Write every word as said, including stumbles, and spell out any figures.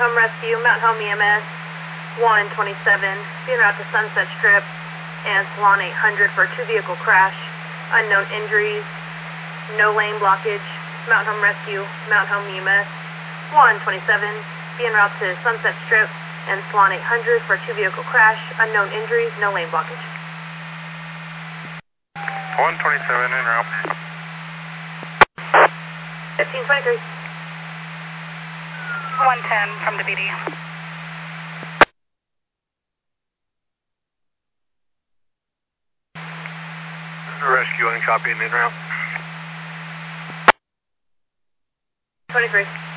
Home Rescue, Mountain Home E M S, one twenty-seven, being route to Sunset Strip and Salon eight hundred for a two-vehicle crash, unknown injuries, no lane blockage. Mountain Home Rescue, Mountain Home E M S, one twenty-seven, being route to Sunset Strip and Salon eight hundred for a two-vehicle crash, unknown injuries, no lane blockage. one twenty-seven en route. fifteen twenty-three. one ten from the B D. Rescue and copy and en route. twenty-three.